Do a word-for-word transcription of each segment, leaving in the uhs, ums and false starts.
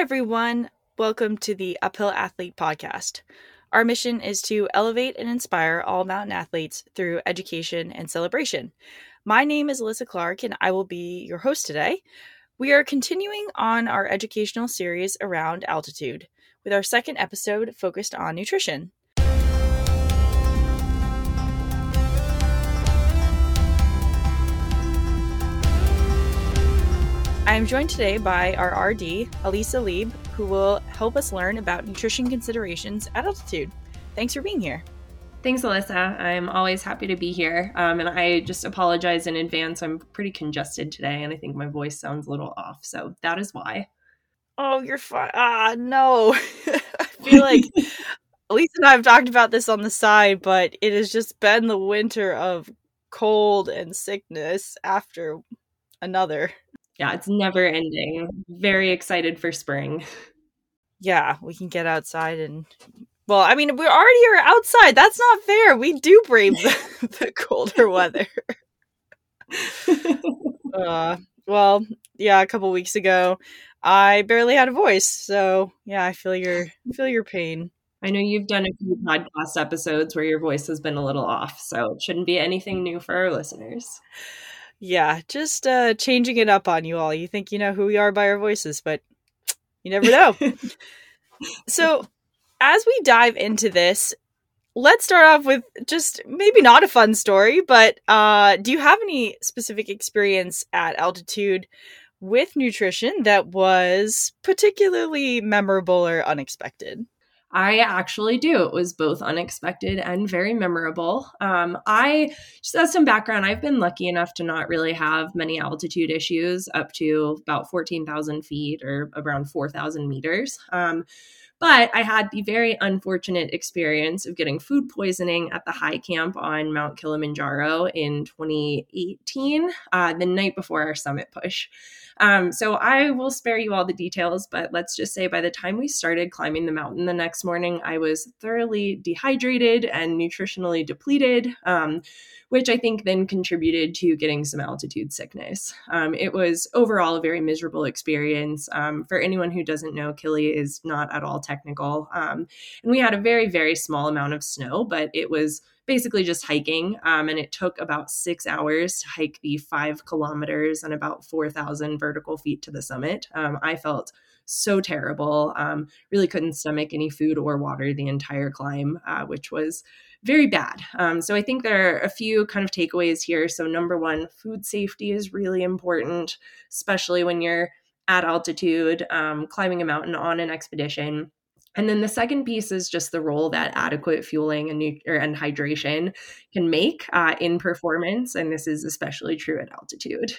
everyone. Welcome to the Uphill Athlete Podcast. Our mission is to elevate and inspire all mountain athletes through education and celebration. My name is Alyssa Clark, and I will be your host today. We are continuing on our educational series around altitude, with our second episode focused on nutrition. I am joined today by our R D, Elisa Lieb, who will help us learn about nutrition considerations at altitude. Thanks for being here. Thanks, Alyssa. I'm always happy to be here. Um, and I just apologize in advance. I'm pretty congested today, and I think my voice sounds a little off. So that is why. Oh, you're fine. Ah, no. I feel like Elisa and I have talked about this on the side, but it has just been the winter of cold and sickness after another. Yeah, it's never ending. Very excited for spring. Yeah, we can get outside and, well, I mean, we already are outside. That's not fair. We do brave the, the colder weather. uh, well, yeah, a couple weeks ago, I barely had a voice. So, yeah, I feel your feel your pain. I know you've done a few podcast episodes where your voice has been a little off, so it shouldn't be anything new for our listeners. Yeah, just uh, changing it up on you all. You think you know who we are by our voices, but you never know. So, as we dive into this, let's start off with just maybe not a fun story, but uh, do you have any specific experience at altitude with nutrition that was particularly memorable or unexpected? I actually do. It was both unexpected and very memorable. Um, I, just as some background, I've been lucky enough to not really have many altitude issues up to about fourteen thousand feet or around four thousand meters. Um, But I had the very unfortunate experience of getting food poisoning at the high camp on Mount Kilimanjaro in twenty eighteen, uh, the night before our summit push. Um, so I will spare you all the details, but let's just say by the time we started climbing the mountain the next morning, I was thoroughly dehydrated and nutritionally depleted, um, which I think then contributed to getting some altitude sickness. Um, it was overall a very miserable experience. Um, for anyone who doesn't know, Kili is not at all technical. Um, and we had a very, very small amount of snow, but it was basically just hiking. Um, and it took about six hours to hike the five kilometers and about four thousand vertical feet to the summit. Um, I felt so terrible, um, really couldn't stomach any food or water the entire climb, uh, which was very bad. Um, so I think there are a few kind of takeaways here. So number one, food safety is really important, especially when you're at altitude, um, climbing a mountain on an expedition. And then the second piece is just the role that adequate fueling and, nu- or, and hydration can make uh, in performance. And this is especially true at altitude.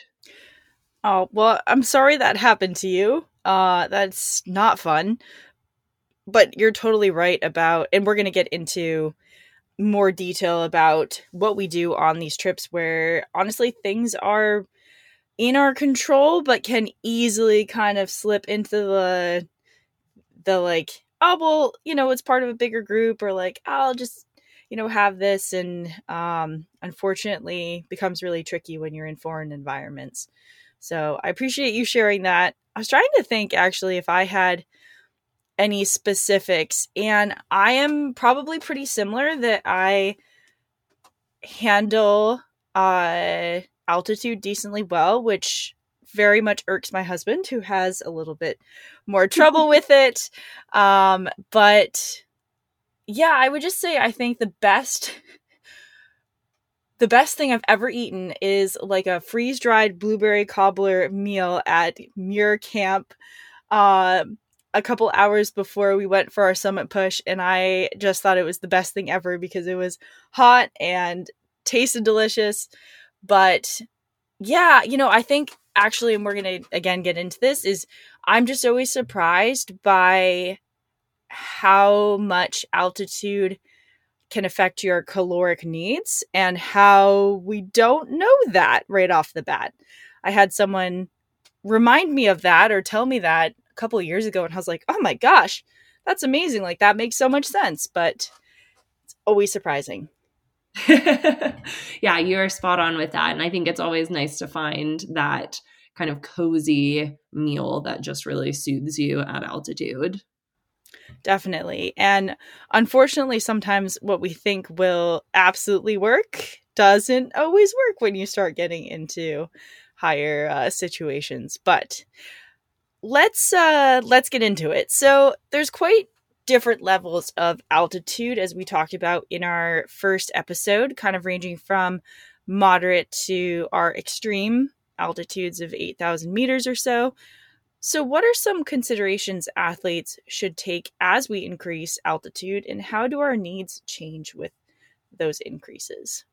Oh, well, I'm sorry that happened to you. Uh, that's not fun. But you're totally right about, and we're going to get into more detail about what we do on these trips where honestly things are in our control, but can easily kind of slip into the, the like, oh, well, you know, it's part of a bigger group, or like, I'll just, you know, have this. And um, unfortunately becomes really tricky when you're in foreign environments. So I appreciate you sharing that. I was trying to think actually if I had any specifics, and I am probably pretty similar that I handle uh, altitude decently well, which very much irks my husband, who has a little bit more trouble with it. Um, but yeah, I would just say I think the best, the best thing I've ever eaten is like a freeze-dried blueberry cobbler meal at Muir Camp uh, a couple hours before we went for our summit push. And I just thought it was the best thing ever because it was hot and tasted delicious. But yeah, you know, I think actually, and we're going to again get into this, is I'm just always surprised by how much altitude can affect your caloric needs and how we don't know that right off the bat. I had someone remind me of that or tell me that a couple of years ago, and I was like, oh my gosh, that's amazing. Like, that makes so much sense, but it's always surprising. Yeah, you're spot on with that. And I think it's always nice to find that kind of cozy meal that just really soothes you at altitude. Definitely. And unfortunately, sometimes what we think will absolutely work doesn't always work when you start getting into higher uh, situations. But let's uh, let's get into it. So there's quite different levels of altitude, as we talked about in our first episode, kind of ranging from moderate to our extreme altitudes of eight thousand meters or so. So what are some considerations athletes should take as we increase altitude, and how do our needs change with those increases?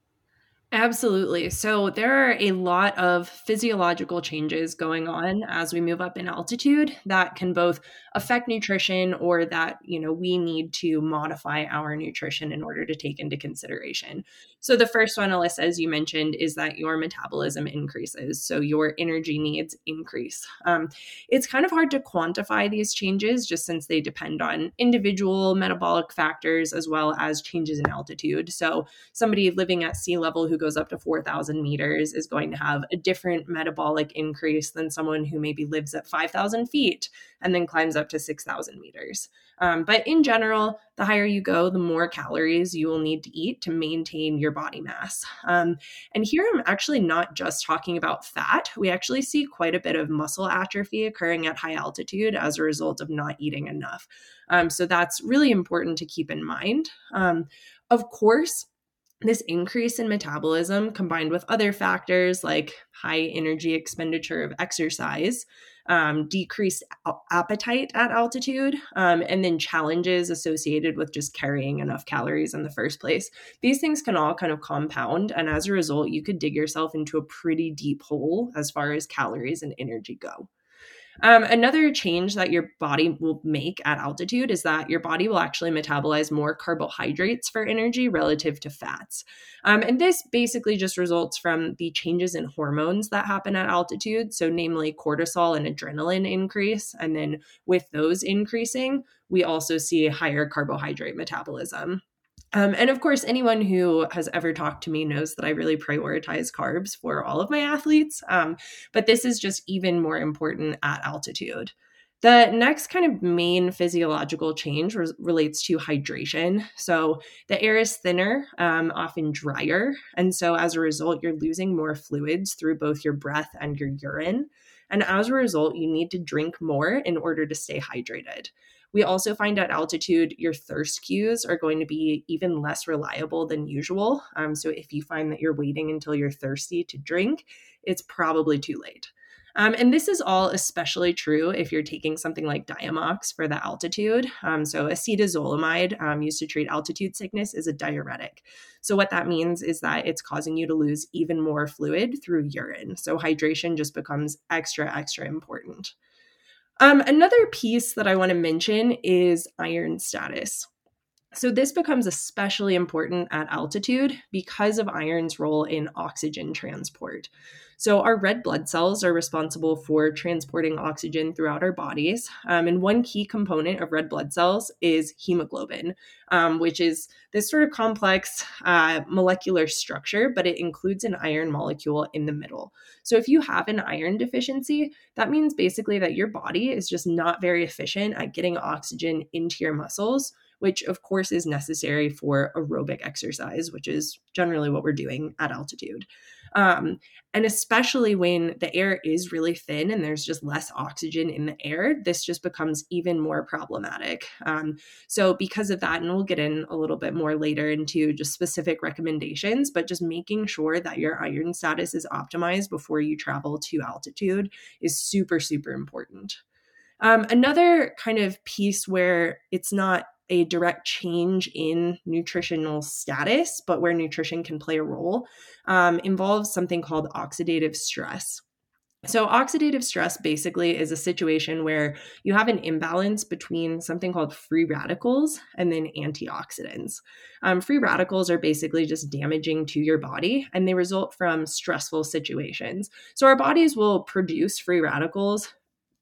Absolutely. So there are a lot of physiological changes going on as we move up in altitude that can both affect nutrition or that, you know, we need to modify our nutrition in order to take into consideration. So the first one, Alyssa, as you mentioned, is that your metabolism increases. So your energy needs increase. Um, it's kind of hard to quantify these changes just since they depend on individual metabolic factors as well as changes in altitude. So somebody living at sea level who goes up to four thousand meters is going to have a different metabolic increase than someone who maybe lives at five thousand feet and then climbs up to six thousand meters. Um, but in general, the higher you go, the more calories you will need to eat to maintain your body mass. Um, and here I'm actually not just talking about fat. We actually see quite a bit of muscle atrophy occurring at high altitude as a result of not eating enough. Um, so that's really important to keep in mind. Um, of course, this increase in metabolism combined with other factors like high energy expenditure of exercise, um, decreased appetite at altitude, um, and then challenges associated with just carrying enough calories in the first place. These things can all kind of compound. And as a result, you could dig yourself into a pretty deep hole as far as calories and energy go. Um, another change that your body will make at altitude is that your body will actually metabolize more carbohydrates for energy relative to fats. Um, and this basically just results from the changes in hormones that happen at altitude. So, namely, cortisol and adrenaline increase. And then with those increasing, we also see higher carbohydrate metabolism. Um, and of course, anyone who has ever talked to me knows that I really prioritize carbs for all of my athletes. Um, but this is just even more important at altitude. The next kind of main physiological change re- relates to hydration. So the air is thinner, um, often drier. And so as a result, you're losing more fluids through both your breath and your urine. And as a result, you need to drink more in order to stay hydrated. We also find at altitude, your thirst cues are going to be even less reliable than usual. Um, so if you find that you're waiting until you're thirsty to drink, it's probably too late. Um, and this is all especially true if you're taking something like Diamox for the altitude. Um, so acetazolamide, um, used to treat altitude sickness, is a diuretic. So what that means is that it's causing you to lose even more fluid through urine. So hydration just becomes extra, extra important. Um, another piece that I want to mention is iron status. So this becomes especially important at altitude because of iron's role in oxygen transport. So our red blood cells are responsible for transporting oxygen throughout our bodies. Um, and one key component of red blood cells is hemoglobin, um, which is this sort of complex uh, molecular structure, but it includes an iron molecule in the middle. So if you have an iron deficiency, that means basically that your body is just not very efficient at getting oxygen into your muscles, which of course is necessary for aerobic exercise, which is generally what we're doing at altitude. Um, and especially when the air is really thin and there's just less oxygen in the air, this just becomes even more problematic. Um, so because of that, and we'll get in a little bit more later into just specific recommendations, but just making sure that your iron status is optimized before you travel to altitude is super, super important. Um, another kind of piece where it's not a direct change in nutritional status, but where nutrition can play a role, um, involves something called oxidative stress. So oxidative stress basically is a situation where you have an imbalance between something called free radicals and then antioxidants. Um, free radicals are basically just damaging to your body, and they result from stressful situations. So our bodies will produce free radicals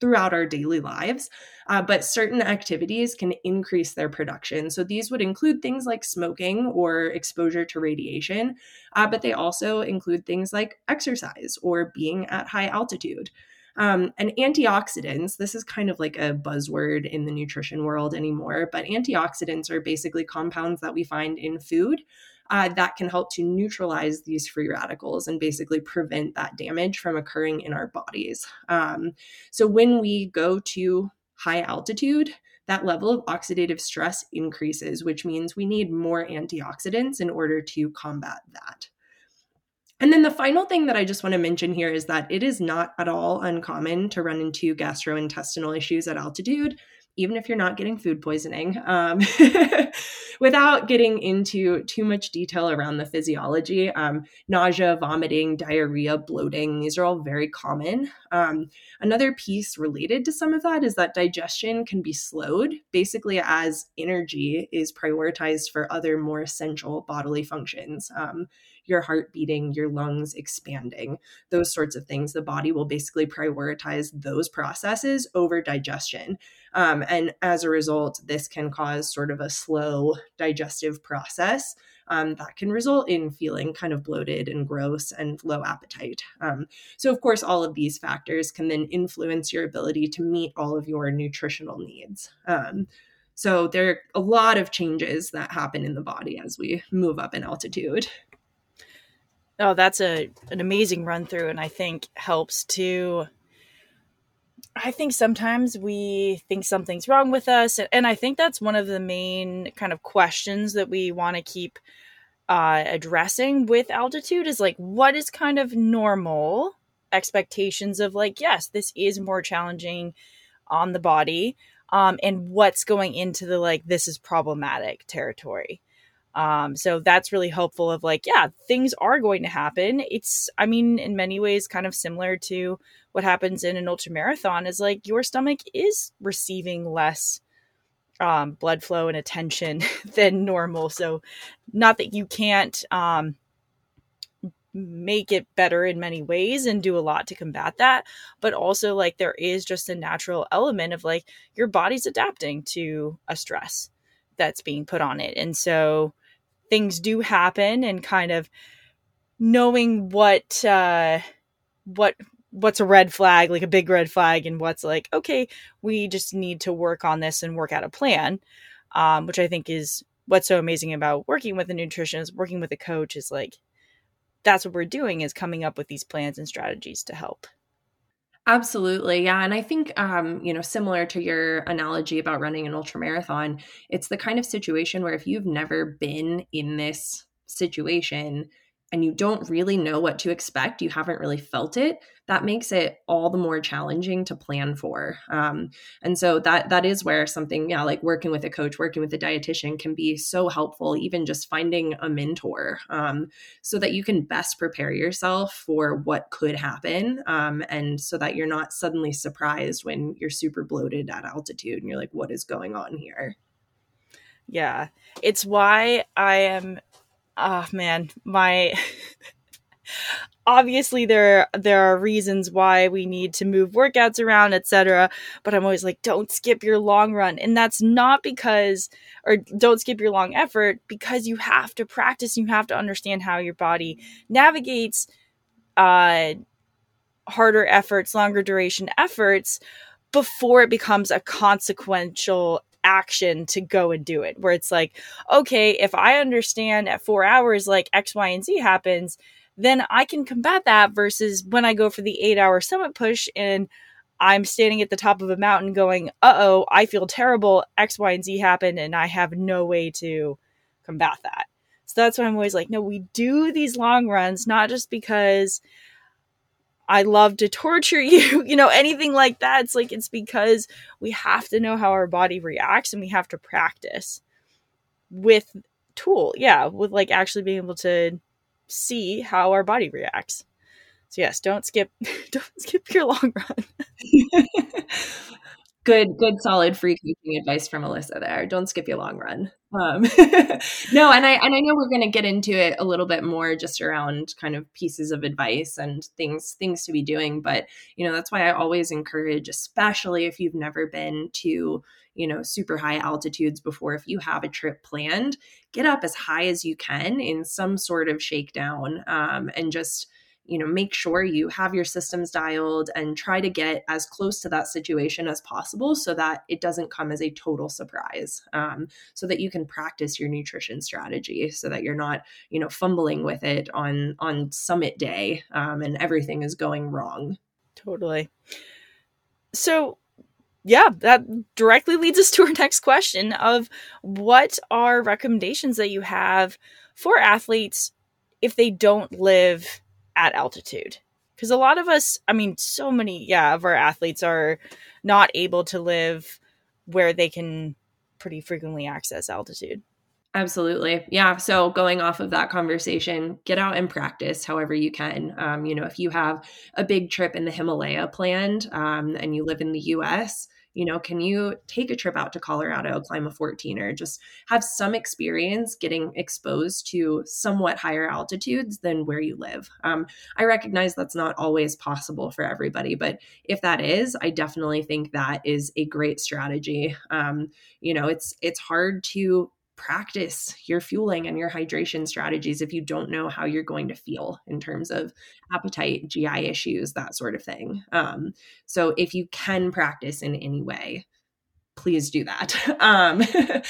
throughout our daily lives, uh, but certain activities can increase their production. So these would include things like smoking or exposure to radiation, uh, but they also include things like exercise or being at high altitude. Um, and antioxidants, this is kind of like a buzzword in the nutrition world anymore, but antioxidants are basically compounds that we find in food uh, that can help to neutralize these free radicals and basically prevent that damage from occurring in our bodies. Um, so when we go to high altitude, that level of oxidative stress increases, which means we need more antioxidants in order to combat that. And then the final thing that I just want to mention here is that it is not at all uncommon to run into gastrointestinal issues at altitude, even if you're not getting food poisoning. Um, without getting into too much detail around the physiology, um, nausea, vomiting, diarrhea, bloating, these are all very common. Um, another piece related to some of that is that digestion can be slowed, basically as energy is prioritized for other more essential bodily functions. Um, your heart beating, your lungs expanding, those sorts of things. The body will basically prioritize those processes over digestion. Um, and as a result, this can cause sort of a slow digestive process um, that can result in feeling kind of bloated and gross and low appetite. Um, so, of course, all of these factors can then influence your ability to meet all of your nutritional needs. Um, so there are a lot of changes that happen in the body as we move up in altitude. Oh, that's a an amazing run through, and I think helps to. I think sometimes we think something's wrong with us, and I think that's one of the main kind of questions that we want to keep uh, addressing with altitude is like, what is kind of normal expectations of like, yes, this is more challenging on the body, um, and what's going into the like, this is problematic territory. Um, so that's really helpful of like, yeah, things are going to happen. It's, I mean, in many ways, kind of similar to what happens in an ultra marathon is like your stomach is receiving less um, blood flow and attention than normal. So not that you can't um, make it better in many ways and do a lot to combat that, but also like there is just a natural element of like your body's adapting to a stress that's being put on it. And so things do happen, and kind of knowing what uh, what what's a red flag, like a big red flag, and what's like, okay, we just need to work on this and work out a plan, um, which I think is what's so amazing about working with a nutritionist, working with a coach is like, that's what we're doing is coming up with these plans and strategies to help. Absolutely. Yeah. And I think, um, you know, similar to your analogy about running an ultra marathon, it's the kind of situation where if you've never been in this situation and you don't really know what to expect, you haven't really felt it, that makes it all the more challenging to plan for. Um, and so that that is where something, yeah, like working with a coach, working with a dietitian can be so helpful, even just finding a mentor um, so that you can best prepare yourself for what could happen. Um, and so that you're not suddenly surprised when you're super bloated at altitude and you're like, what is going on here? Yeah. It's why I am oh man, my obviously there there are reasons why we need to move workouts around, et cetera. But I'm always like, don't skip your long run, and that's not because, or don't skip your long effort, because you have to practice. You have to understand how your body navigates uh, harder efforts, longer duration efforts, before it becomes a consequential action to go and do it, where it's like, okay, if I understand at four hours like X, Y, and Z happens, then I can combat that, versus when I go for the eight hour summit push and I'm standing at the top of a mountain going, uh-oh, I feel terrible, X, Y, and Z happened, and I have no way to combat that. So that's why I'm always like, no, we do these long runs, not just because I love to torture you, you know, anything like that. It's like, it's because we have to know how our body reacts, and we have to practice with tool. Yeah. With like actually being able to see how our body reacts. So yes, don't skip, don't skip your long run. Good, good, solid free coaching advice from Alyssa there. Don't skip your long run. Um, no, and I and I know we're going to get into it a little bit more just around kind of pieces of advice and things things to be doing. But you know, that's why I always encourage, especially if you've never been to, you know, super high altitudes before, if you have a trip planned, get up as high as you can in some sort of shakedown, um, and just, you know, make sure you have your systems dialed and try to get as close to that situation as possible so that it doesn't come as a total surprise, um, so that you can practice your nutrition strategy so that you're not, you know, fumbling with it on, on summit day, um, and everything is going wrong. Totally. So yeah, that directly leads us to our next question of what are recommendations that you have for athletes if they don't live at altitude? Because a lot of us, I mean, so many, yeah, of our athletes are not able to live where they can pretty frequently access altitude. Absolutely. Yeah. So going off of that conversation, get out and practice however you can. Um, you know, if you have a big trip in the Himalaya planned, um, and you live in the U S, you know, can you take a trip out to Colorado, climb a fourteener, just have some experience getting exposed to somewhat higher altitudes than where you live? Um, I recognize that's not always possible for everybody, but if that is, I definitely think that is a great strategy. Um, you know, it's it's hard to practice your fueling and your hydration strategies if you don't know how you're going to feel in terms of appetite, G I issues, that sort of thing. Um, so if you can practice in any way, please do that. Um,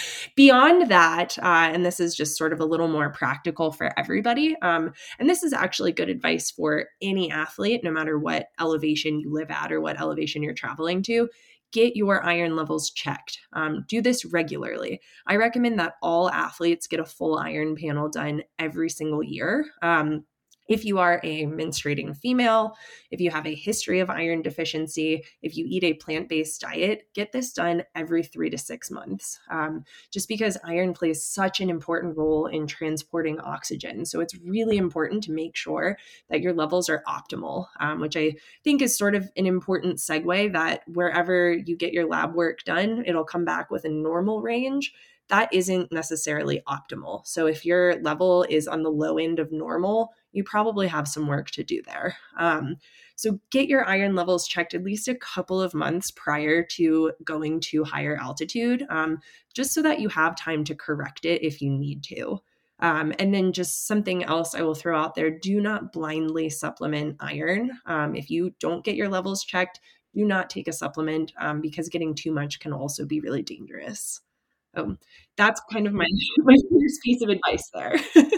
beyond that, uh, and this is just sort of a little more practical for everybody, um, and this is actually good advice for any athlete, no matter what elevation you live at or what elevation you're traveling to. Get your iron levels checked. Um, do this regularly. I recommend that all athletes get a full iron panel done every single year. Um, If you are a menstruating female, if you have a history of iron deficiency, if you eat a plant-based diet, get this done every three to six months, um, just because iron plays such an important role in transporting oxygen. So it's really important to make sure that your levels are optimal, um, which I think is sort of an important segue, that wherever you get your lab work done, it'll come back with a normal range. That isn't necessarily optimal. So if your level is on the low end of normal, you probably have some work to do there. Um, so get your iron levels checked at least a couple of months prior to going to higher altitude, um, just so that you have time to correct it if you need to. Um, and then just something else I will throw out there, do not blindly supplement iron. Um, if you don't get your levels checked, do not take a supplement, um, because getting too much can also be really dangerous. Um, that's kind of my, my first piece of advice there.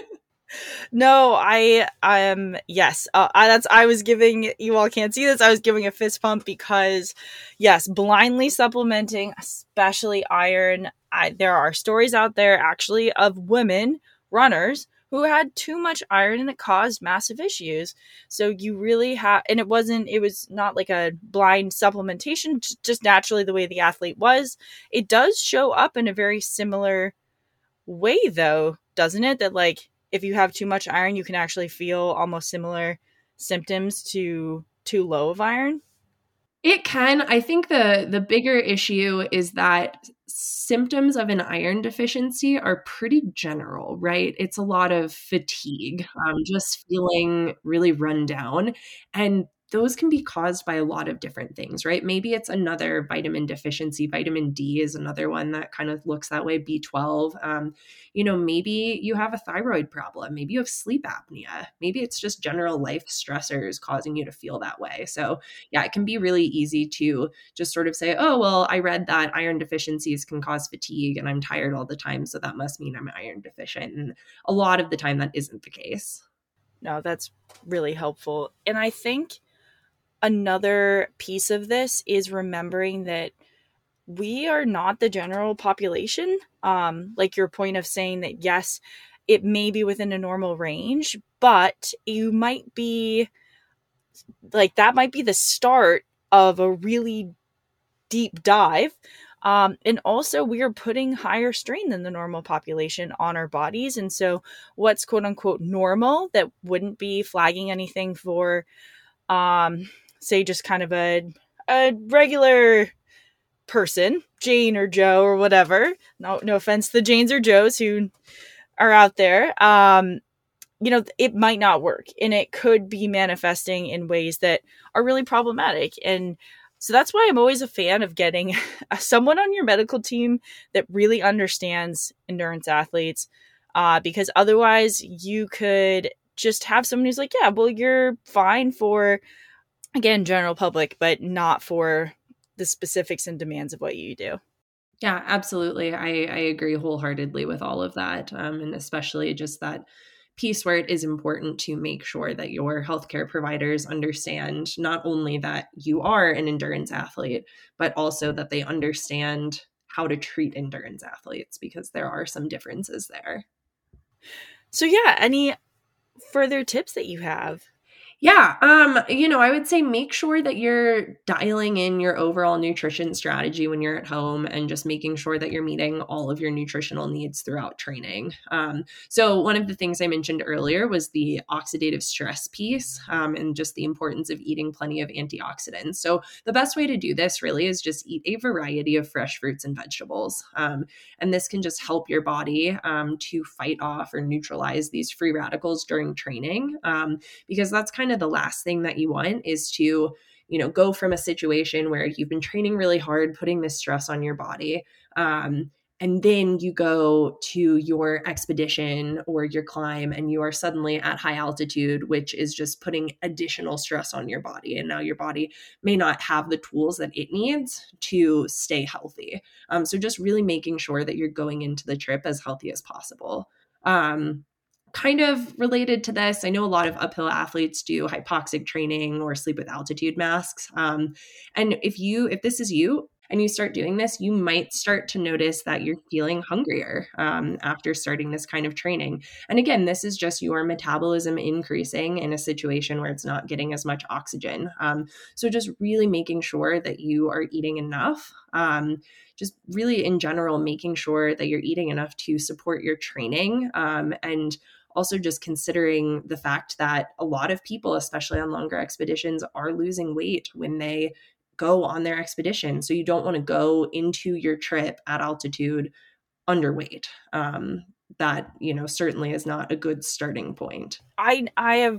No, I um yes, uh, I, that's I was giving, you all can't see this, I was giving a fist pump because yes, blindly supplementing, especially iron. I, there are stories out there actually of women runners who had too much iron and it caused massive issues. So you really have, and it wasn't, it was not like a blind supplementation, just naturally the way the athlete was. It does show up in a very similar way though, doesn't it? That like, if you have too much iron, you can actually feel almost similar symptoms to too low of iron. It can. I think the the bigger issue is that symptoms of an iron deficiency are pretty general, right? It's a lot of fatigue, um, just feeling really run down. And those can be caused by a lot of different things, right? Maybe it's another vitamin deficiency. Vitamin D is another one that kind of looks that way, B twelve. Um, you know, maybe you have a thyroid problem. Maybe you have sleep apnea. Maybe it's just general life stressors causing you to feel that way. So yeah, it can be really easy to just sort of say, oh, well, I read that iron deficiencies can cause fatigue and I'm tired all the time, so that must mean I'm iron deficient. And a lot of the time that isn't the case. No, that's really helpful. And I think another piece of this is remembering that we are not the general population. Um, like your point of saying that, yes, it may be within a normal range, but you might be like, that might be the start of a really deep dive. Um, and also, we are putting higher strain than the normal population on our bodies. And so, what's quote unquote normal that wouldn't be flagging anything for, um, say, just kind of a, a regular person, Jane or Joe or whatever, no, no offense to the Janes or Joes who are out there, um, you know, it might not work, and it could be manifesting in ways that are really problematic. And so that's why I'm always a fan of getting someone on your medical team that really understands endurance athletes, uh, because otherwise you could just have someone who's like, yeah, well, you're fine for, again, general public, but not for the specifics and demands of what you do. Yeah, absolutely. I, I agree wholeheartedly with all of that. Um, and especially just that piece where it is important to make sure that your healthcare providers understand not only that you are an endurance athlete, but also that they understand how to treat endurance athletes, because there are some differences there. So yeah, any further tips that you have? Yeah, um, you know, I would say make sure that you're dialing in your overall nutrition strategy when you're at home, and just making sure that you're meeting all of your nutritional needs throughout training. Um, so one of the things I mentioned earlier was the oxidative stress piece, um, and just the importance of eating plenty of antioxidants. So the best way to do this really is just eat a variety of fresh fruits and vegetables. Um, and this can just help your body um, to fight off or neutralize these free radicals during training, um, because that's kind of the last thing that you want, is to, you know, go from a situation where you've been training really hard, putting this stress on your body, um, and then you go to your expedition or your climb and you are suddenly at high altitude, which is just putting additional stress on your body. And now your body may not have the tools that it needs to stay healthy. Um, so just really making sure that you're going into the trip as healthy as possible. Um, Kind of related to this, I know a lot of uphill athletes do hypoxic training or sleep with altitude masks. Um, and if you, if this is you and you start doing this, you might start to notice that you're feeling hungrier um, after starting this kind of training. And again, this is just your metabolism increasing in a situation where it's not getting as much oxygen. Um, so just really making sure that you are eating enough. Um, just really in general, making sure that you're eating enough to support your training, um, and also just considering the fact that a lot of people, especially on longer expeditions, are losing weight when they go on their expedition. So you don't want to go into your trip at altitude underweight. Um, that, you know, certainly is not a good starting point. I I have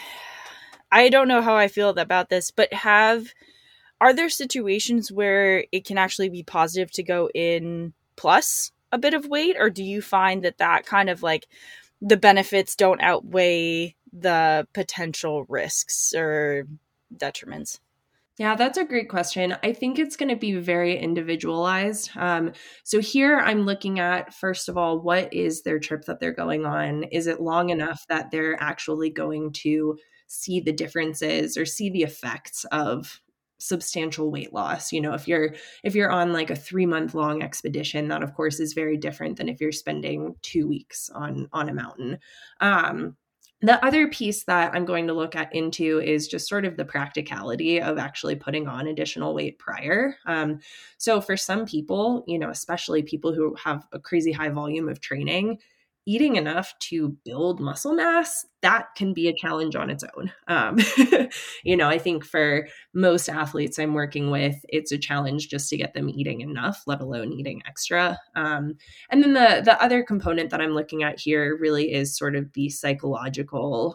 I don't know how I feel about this, but have are there situations where it can actually be positive to go in plus a bit of weight, or do you find that that kind of like the benefits don't outweigh the potential risks or detriments? Yeah, that's a great question. I think it's going to be very individualized. Um, so here I'm looking at, first of all, what is their trip that they're going on? Is it long enough that they're actually going to see the differences or see the effects of substantial weight loss? You know, if you're if you're on like a three month long expedition, that of course is very different than if you're spending two weeks on on a mountain. Um, the other piece that I'm going to look at into is just sort of the practicality of actually putting on additional weight prior. Um, so for some people, you know, especially people who have a crazy high volume of training, eating enough to build muscle mass, that can be a challenge on its own. Um, you know, I think for most athletes I'm working with, it's a challenge just to get them eating enough, let alone eating extra. Um, and then the the other component that I'm looking at here really is sort of the psychological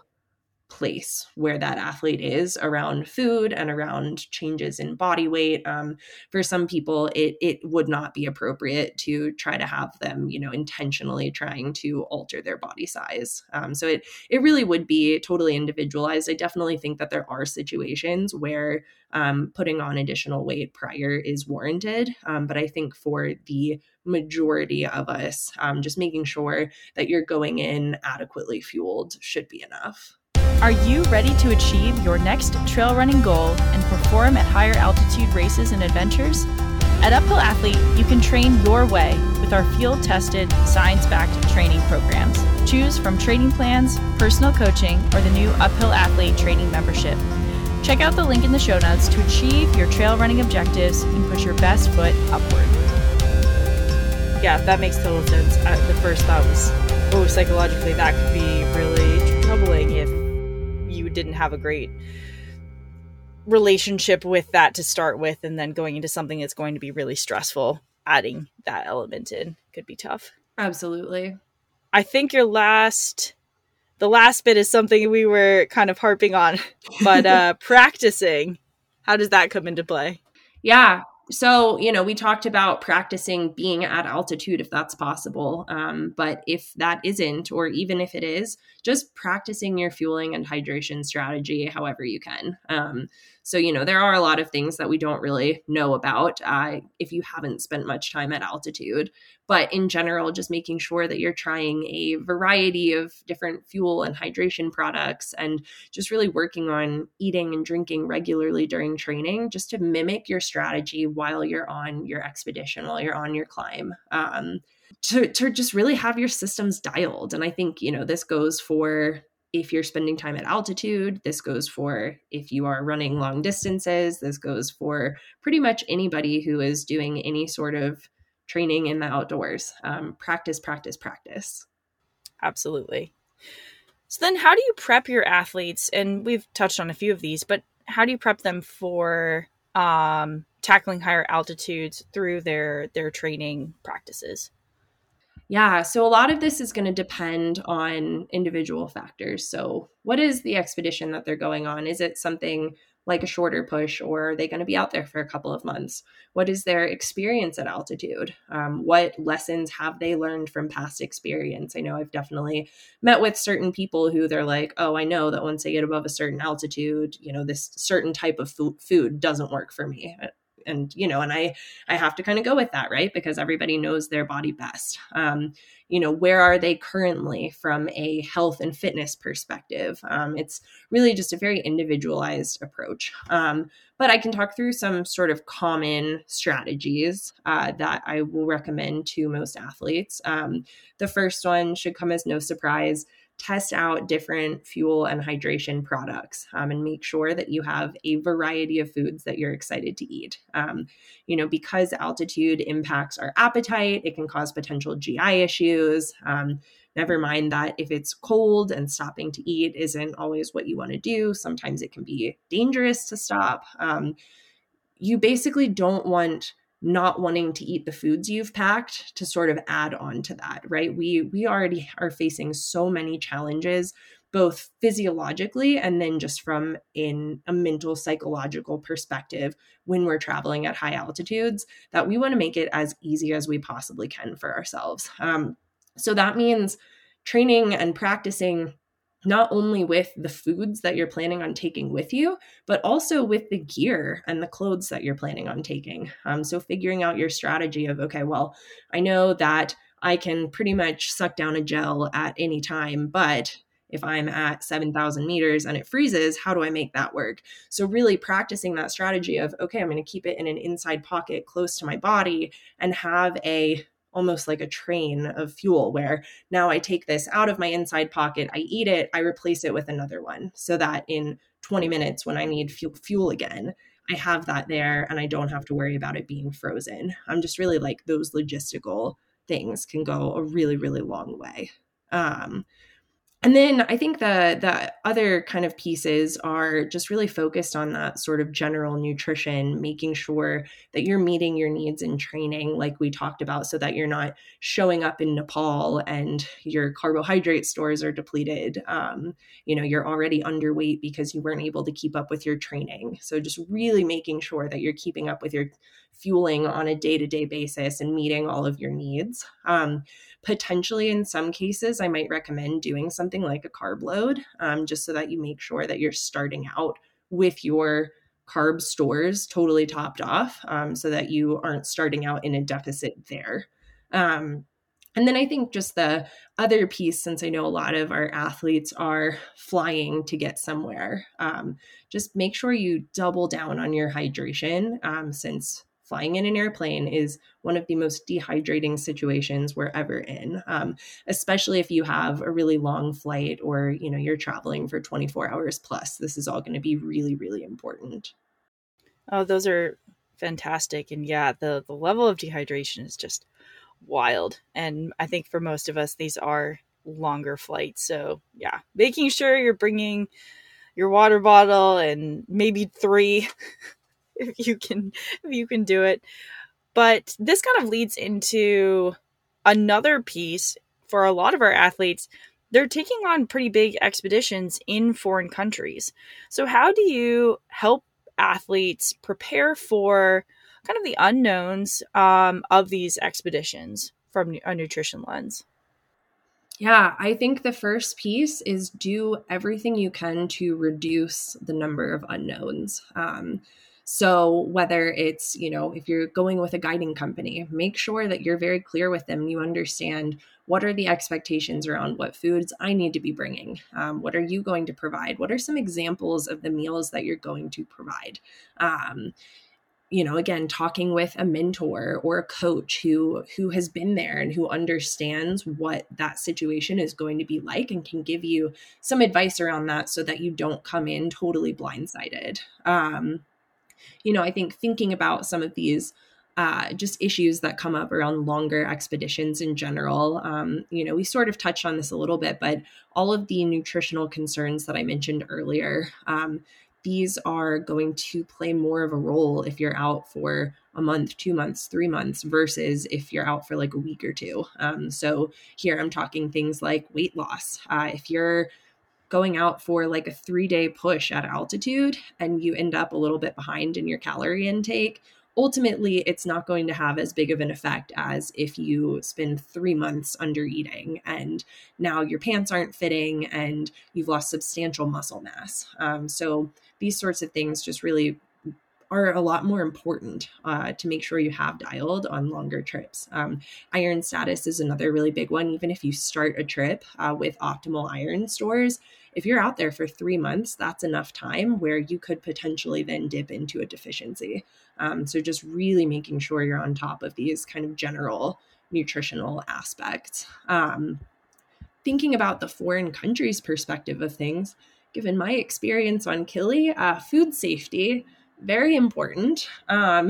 place where that athlete is around food and around changes in body weight. Um, for some people, it it would not be appropriate to try to have them, you know, intentionally trying to alter their body size. Um, so it it really would be totally individualized. I definitely think that there are situations where um, putting on additional weight prior is warranted. Um, but I think for the majority of us, um, just making sure that you're going in adequately fueled should be enough. Are you ready to achieve your next trail running goal and perform at higher altitude races and adventures? At Uphill Athlete, you can train your way with our field-tested, science-backed training programs. Choose from training plans, personal coaching, or the new Uphill Athlete training membership. Check out the link in the show notes to achieve your trail running objectives and push your best foot upward. Yeah, that makes total sense. Uh, the first thought was, oh, psychologically, that could be really troubling if you didn't have a great relationship with that to start with, and then going into something that's going to be really stressful, adding that element in could be tough. Absolutely. I think your last, the last bit is something we were kind of harping on, but uh, practicing, how does that come into play? Yeah. So, you know, we talked about practicing being at altitude if that's possible. Um, but if that isn't, or even if it is, just practicing your fueling and hydration strategy however you can. Um, so, you know, there are a lot of things that we don't really know about uh, if you haven't spent much time at altitude. But in general, just making sure that you're trying a variety of different fuel and hydration products, and just really working on eating and drinking regularly during training, just to mimic your strategy while you're on your expedition, while you're on your climb, um, to, to just really have your systems dialed. And I think, you know, this goes for if you're spending time at altitude, this goes for if you are running long distances, this goes for pretty much anybody who is doing any sort of training in the outdoors. Um, practice, practice, practice. Absolutely. So then how do you prep your athletes? And we've touched on a few of these, but how do you prep them for um, tackling higher altitudes through their, their training practices? Yeah, so a lot of this is going to depend on individual factors. So, what is the expedition that they're going on? Is it something like a shorter push, or are they going to be out there for a couple of months? What is their experience at altitude? Um, what lessons have they learned from past experience? I know I've definitely met with certain people who they're like, oh, I know that once I get above a certain altitude, you know, this certain type of food, food doesn't work for me. And, you know, and I, I have to kind of go with that, right? Because everybody knows their body best. Um, you know, where are they currently from a health and fitness perspective? Um, it's really just a very individualized approach. Um, but I can talk through some sort of common strategies uh, that I will recommend to most athletes. Um, the first one should come as no surprise. Test out different fuel and hydration products um, and make sure that you have a variety of foods that you're excited to eat. Um, you know, because altitude impacts our appetite, it can cause potential G I issues. Um, never mind that if it's cold and stopping to eat isn't always what you want to do. Sometimes it can be dangerous to stop. Um, you basically don't want not wanting to eat the foods you've packed to sort of add on to that, right? We we already are facing so many challenges, both physiologically and then just from in a mental, psychological perspective when we're traveling at high altitudes, that we want to make it as easy as we possibly can for ourselves. Um, so that means training and practicing not only with the foods that you're planning on taking with you, but also with the gear and the clothes that you're planning on taking. Um, so figuring out your strategy of, okay, well, I know that I can pretty much suck down a gel at any time, but if I'm at seven thousand meters and it freezes, how do I make that work? So really practicing that strategy of, okay, I'm going to keep it in an inside pocket close to my body and have a almost like a train of fuel where now I take this out of my inside pocket, I eat it, I replace it with another one so that in twenty minutes when I need fuel again, I have that there and I don't have to worry about it being frozen. I'm just really like those logistical things can go a really, really long way. Um, And then I think the the other kind of pieces are just really focused on that sort of general nutrition, making sure that you're meeting your needs in training, like we talked about, so that you're not showing up in Nepal and your carbohydrate stores are depleted. Um, you know, you're already underweight because you weren't able to keep up with your training. So just really making sure that you're keeping up with your fueling on a day-to-day basis and meeting all of your needs. Um, Potentially, in some cases, I might recommend doing something like a carb load, um, just so that you make sure that you're starting out with your carb stores totally topped off, um, so that you aren't starting out in a deficit there. Um, and then I think just the other piece, since I know a lot of our athletes are flying to get somewhere, um, just make sure you double down on your hydration, um, since flying in an airplane is one of the most dehydrating situations we're ever in, um, especially if you have a really long flight or, you know, you're traveling for twenty-four hours plus. This is all going to be really, really important. Oh, those are fantastic. And yeah, the, the level of dehydration is just wild. And I think for most of us, these are longer flights. So yeah, making sure you're bringing your water bottle and maybe three if you can if you can do it. But this kind of leads into another piece for a lot of our athletes. They're taking on pretty big expeditions in foreign countries. So how do you help athletes prepare for kind of the unknowns um, of these expeditions from a nutrition lens? Yeah, I think the first piece is do everything you can to reduce the number of unknowns. Um, so whether it's, you know, if you're going with a guiding company, make sure that you're very clear with them. You understand what are the expectations around what foods I need to be bringing. Um, what are you going to provide? What are some examples of the meals that you're going to provide? Um, you know, again, talking with a mentor or a coach who who has been there and who understands what that situation is going to be like and can give you some advice around that so that you don't come in totally blindsided. Um, you know, I think thinking about some of these uh, just issues that come up around longer expeditions in general. Um, you know, we sort of touched on this a little bit, but all of the nutritional concerns that I mentioned earlier, um, these are going to play more of a role if you're out for a month, two months, three months versus if you're out for like a week or two. Um, so here I'm talking things like weight loss. Uh, if you're going out for like a three day push at altitude and you end up a little bit behind in your calorie intake, ultimately it's not going to have as big of an effect as if you spend three months under eating and now your pants aren't fitting and you've lost substantial muscle mass. Um, so these sorts of things just really are a lot more important uh, to make sure you have dialed on longer trips. Um, iron status is another really big one. Even if you start a trip uh, with optimal iron stores, if you're out there for three months, that's enough time where you could potentially then dip into a deficiency. Um, so just really making sure you're on top of these kind of general nutritional aspects. Um, thinking about the foreign countries perspective of things, given my experience on Kili, uh, food safety, very important. Um,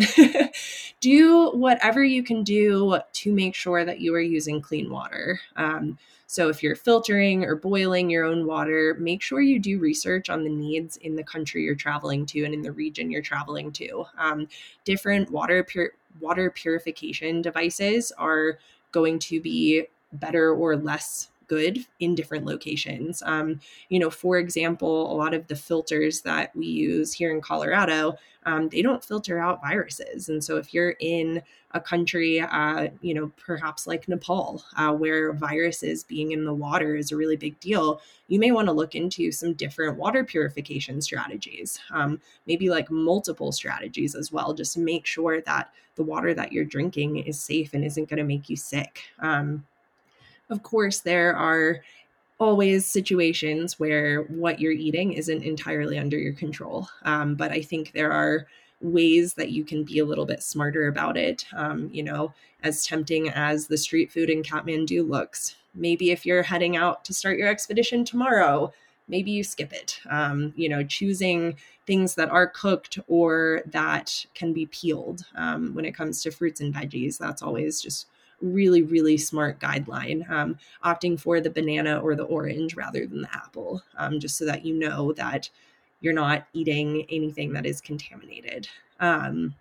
do whatever you can do to make sure that you are using clean water. Um, so if you're filtering or boiling your own water, make sure you do research on the needs in the country you're traveling to and in the region you're traveling to. Um, different water pur- water purification devices are going to be better or less good in different locations. Um, you know, for example, a lot of the filters that we use here in Colorado, um, they don't filter out viruses. And so if you're in a country, uh, you know, perhaps like Nepal, uh, where viruses being in the water is a really big deal, you may want to look into some different water purification strategies, um, maybe like multiple strategies as well, just to make sure that the water that you're drinking is safe and isn't going to make you sick. Um, Of course, there are always situations where what you're eating isn't entirely under your control. Um, but I think there are ways that you can be a little bit smarter about it. Um, you know, as tempting as the street food in Kathmandu looks, maybe if you're heading out to start your expedition tomorrow, maybe you skip it. Um, you know, choosing things that are cooked or that can be peeled. Um, when it comes to fruits and veggies, that's always just really, really smart guideline. Um, opting for the banana or the orange rather than the apple, um, just so that you know that you're not eating anything that is contaminated. Um,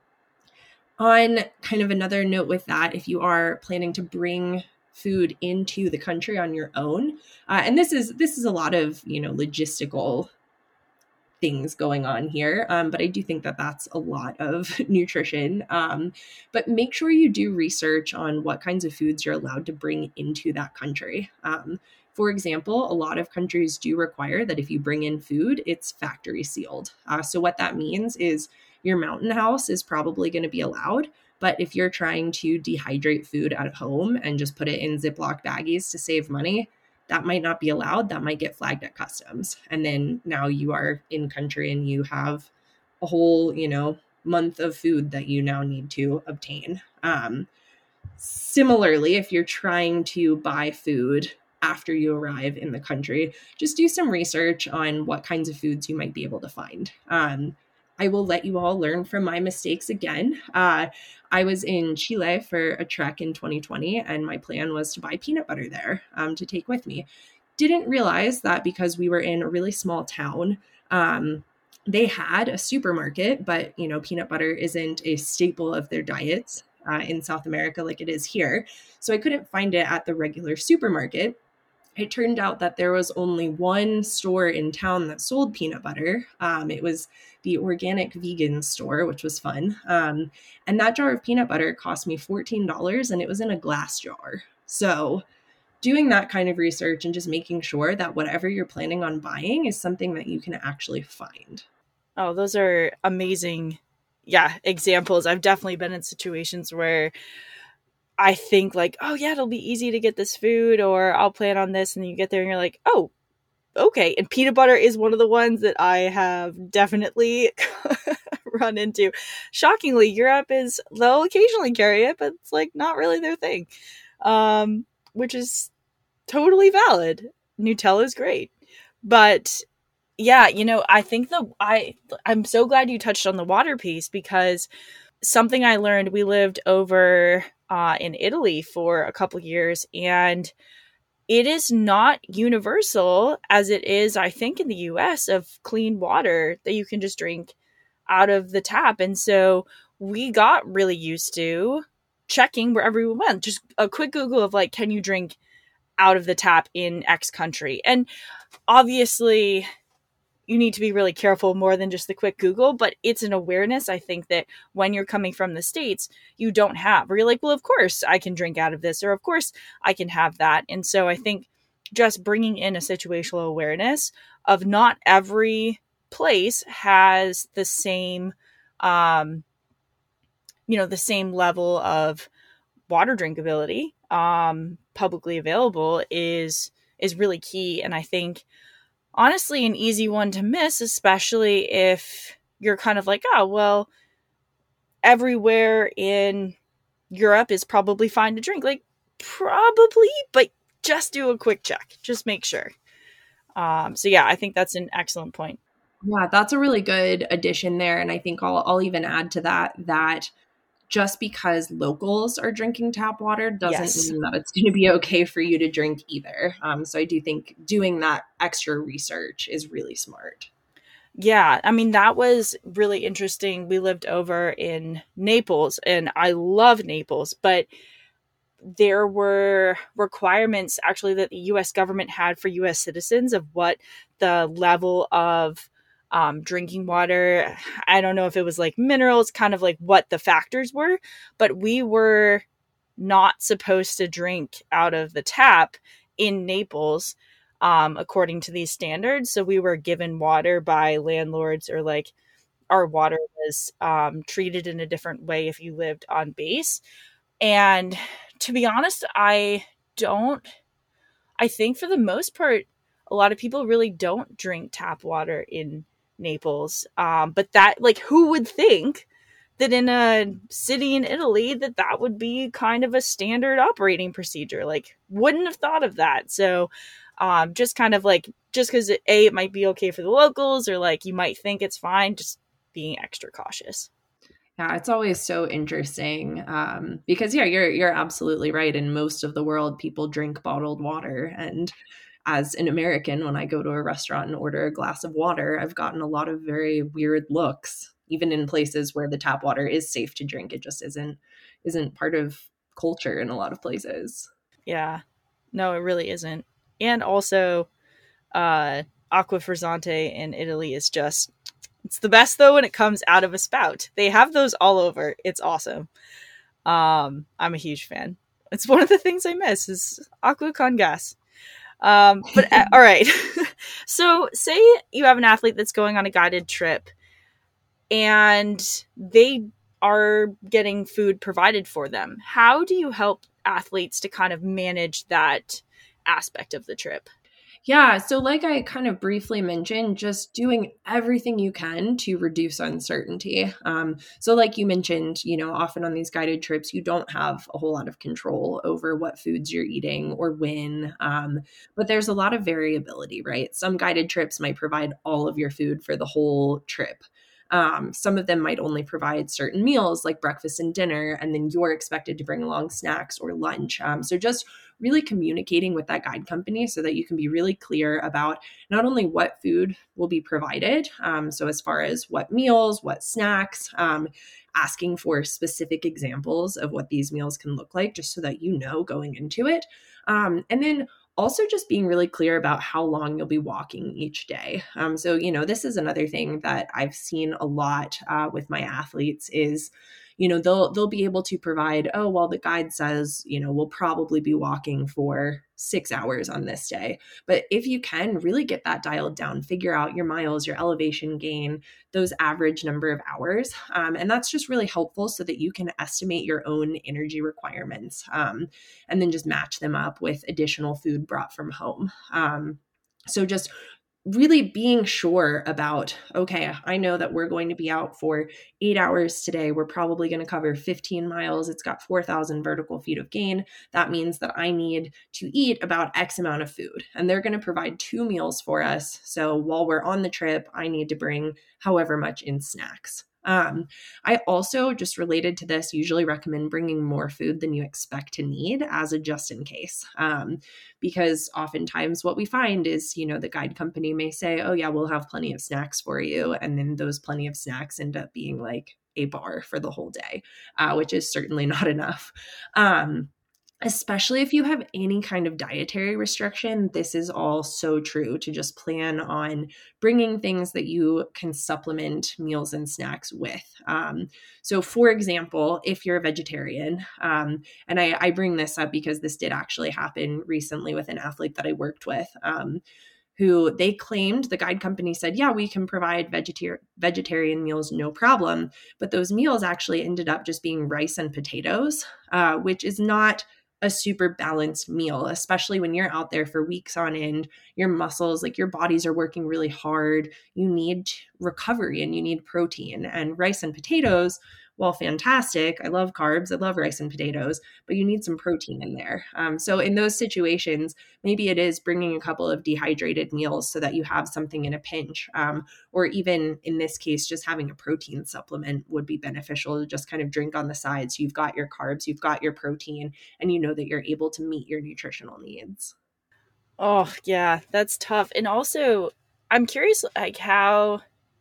on kind of another note with that, if you are planning to bring food into the country on your own, uh, and this is this is a lot of, you know, logistical things going on here. Um, but I do think that that's a lot of nutrition. Um, but make sure you do research on what kinds of foods you're allowed to bring into that country. Um, for example, a lot of countries do require that if you bring in food, it's factory sealed. Uh, so what that means is your mountain house is probably going to be allowed. But if you're trying to dehydrate food at home and just put it in Ziploc baggies to save money, that might not be allowed. That might get flagged at customs. And then now you are in country and you have a whole, you know, month of food that you now need to obtain. Um, similarly, if you're trying to buy food after you arrive in the country, just do some research on what kinds of foods you might be able to find. Um, I will let you all learn from my mistakes again. Uh, I was in Chile for a trek in twenty twenty, and my plan was to buy peanut butter there um, to take with me. Didn't realize that because we were in a really small town, Um, they had a supermarket, but you know, peanut butter isn't a staple of their diets uh, in South America like it is here. So I couldn't find it at the regular supermarket. It turned out that there was only one store in town that sold peanut butter. Um, it was the organic vegan store, which was fun. Um, and that jar of peanut butter cost me fourteen dollars and it was in a glass jar. So doing that kind of research and just making sure that whatever you're planning on buying is something that you can actually find. Oh, those are amazing, yeah, examples. I've definitely been in situations where I think like, oh yeah, it'll be easy to get this food, or I'll plan on this, and then you get there and you're like, oh, okay. And peanut butter is one of the ones that I have definitely run into. Shockingly, Europe is, they'll occasionally carry it, but it's like not really their thing, um, which is totally valid. Nutella is great, but yeah, you know, I think the I I'm so glad you touched on the water piece, because something I learned, we lived over uh, in Italy for a couple years, and it is not universal as it is, I think, in the U S, of clean water that you can just drink out of the tap. And so we got really used to checking wherever we went, just a quick Google of like, can you drink out of the tap in X country? And obviously you need to be really careful more than just the quick Google, but it's an awareness, I think, that when you're coming from the States, you don't have, where you're like, well, of course I can drink out of this, or of course I can have that. And so I think just bringing in a situational awareness of not every place has the same, um, you know, the same level of water drinkability, um, publicly available is, is really key. And I think, honestly, an easy one to miss, especially if you're kind of like, oh, well, everywhere in Europe is probably fine to drink. Like, probably, but just do a quick check. Just make sure. Um, so, yeah, I think that's an excellent point. Yeah, that's a really good addition there. And I think I'll, I'll even add to that that just because locals are drinking tap water doesn't Yes. mean that it's going to be okay for you to drink either. Um, so I do think doing that extra research is really smart. Yeah, I mean, that was really interesting. We lived over in Naples, and I love Naples, but there were requirements actually that the U S government had for U S citizens of what the level of um, drinking water, I don't know if it was like minerals, kind of like what the factors were, but we were not supposed to drink out of the tap in Naples, um, according to these standards. So we were given water by landlords, or like our water was um, treated in a different way if you lived on base. And to be honest, I don't, I think for the most part, a lot of people really don't drink tap water in Naples. Um, but that, like, who would think that in a city in Italy that that would be kind of a standard operating procedure? Like, wouldn't have thought of that. So um, just kind of like, just because it, A, it might be okay for the locals, or like you might think it's fine, just being extra cautious. Yeah, it's always so interesting um, because yeah, you're you're absolutely right. In most of the world, people drink bottled water, and as an American, when I go to a restaurant and order a glass of water, I've gotten a lot of very weird looks, even in places where the tap water is safe to drink. It just isn't isn't part of culture in a lot of places. Yeah, no, it really isn't. And also, uh, Acqua Frizzante in Italy is just, it's the best though when it comes out of a spout. They have those all over. It's awesome. Um, I'm a huge fan. It's one of the things I miss is Acqua con gas. Um, but uh, all right. So say you have an athlete that's going on a guided trip and they are getting food provided for them. How do you help athletes to kind of manage that aspect of the trip? Yeah. So, like I kind of briefly mentioned, just doing everything you can to reduce uncertainty. Um, so, like you mentioned, you know, often on these guided trips, you don't have a whole lot of control over what foods you're eating or when. Um, but there's a lot of variability, right? Some guided trips might provide all of your food for the whole trip. Um, some of them might only provide certain meals like breakfast and dinner, and then you're expected to bring along snacks or lunch. Um, so just really communicating with that guide company so that you can be really clear about not only what food will be provided, um, so as far as what meals, what snacks, um, asking for specific examples of what these meals can look like, just so that you know going into it. Um, and then also just being really clear about how long you'll be walking each day. Um, so, you know, this is another thing that I've seen a lot uh, with my athletes is, you know, they'll they'll be able to provide, oh, well, the guide says, you know, we'll probably be walking for six hours on this day. But if you can really get that dialed down, figure out your miles, your elevation gain, those average number of hours. Um, and that's just really helpful so that you can estimate your own energy requirements, um, and then just match them up with additional food brought from home. Um, so just really being sure about, okay, I know that we're going to be out for eight hours today. We're probably going to cover fifteen miles. It's got four thousand vertical feet of gain. That means that I need to eat about X amount of food, and they're going to provide two meals for us. So while we're on the trip, I need to bring however much in snacks. Um, I also, just related to this, usually recommend bringing more food than you expect to need as a just in case. Um, because oftentimes what we find is, you know, the guide company may say, oh yeah, we'll have plenty of snacks for you. And then those plenty of snacks end up being like a bar for the whole day, uh, which is certainly not enough. Um, Especially if you have any kind of dietary restriction, this is all so true, to just plan on bringing things that you can supplement meals and snacks with. Um, so for example, if you're a vegetarian, um, and I, I bring this up because this did actually happen recently with an athlete that I worked with, um, who they claimed, the guide company said, yeah, we can provide vegetar- vegetarian meals, no problem. But those meals actually ended up just being rice and potatoes, uh, which is not a super balanced meal, especially when you're out there for weeks on end. Your muscles, like your bodies are working really hard. You need recovery and you need protein. And rice and potatoes, while fantastic, I love carbs, I love rice and potatoes, but you need some protein in there. Um, so in those situations, maybe it is bringing a couple of dehydrated meals so that you have something in a pinch. Um, or even in this case, just having a protein supplement would be beneficial to just kind of drink on the side. So you've got your carbs, you've got your protein, and you know that you're able to meet your nutritional needs. Oh, yeah, that's tough. And also, I'm curious, like, how,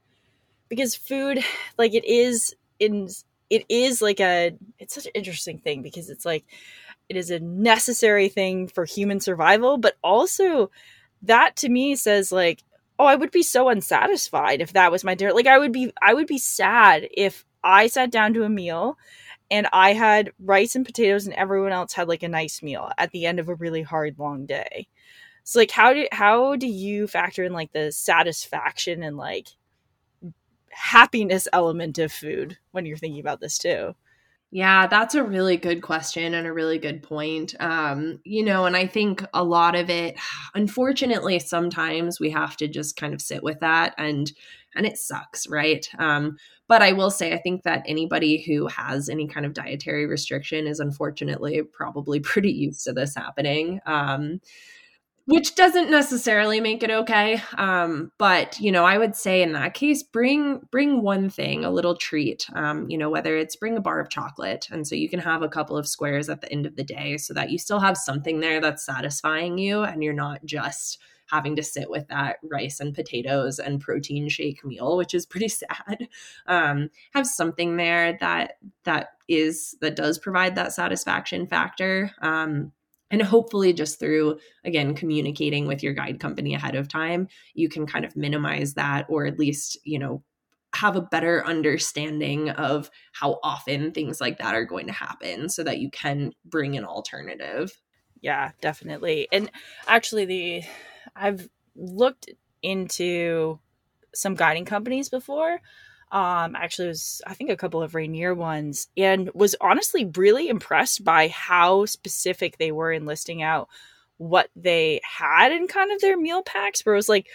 because food, like, it is in, it is like a, it's such an interesting thing because it's like, it is a necessary thing for human survival, but also that to me says like, oh, I would be so unsatisfied if that was my dinner. Like I would be, I would be sad if I sat down to a meal and I had rice and potatoes and everyone else had like a nice meal at the end of a really hard, long day. So like, how do, how do you factor in like the satisfaction and like happiness element of food when you're thinking about this too? Yeah, that's a really good question and a really good point. Um, you know, and I think a lot of it, unfortunately, sometimes we have to just kind of sit with that, and and it sucks, right? Um, but I will say, I think that anybody who has any kind of dietary restriction is unfortunately probably pretty used to this happening. Um, which doesn't necessarily make it okay. Um, but, you know, I would say in that case, bring bring one thing, a little treat, um, you know, whether it's bring a bar of chocolate. And so you can have a couple of squares at the end of the day so that you still have something there that's satisfying you and you're not just having to sit with that rice and potatoes and protein shake meal, which is pretty sad. Um, have something there that that is that does provide that satisfaction factor. Um, And hopefully just through, again, communicating with your guide company ahead of time, you can kind of minimize that, or at least, you know, have a better understanding of how often things like that are going to happen so that you can bring an alternative. Yeah, definitely. And actually the I've looked into some guiding companies before. Um, actually, it was I think a couple of Rainier ones, and was honestly really impressed by how specific they were in listing out what they had in kind of their meal packs. Where it was like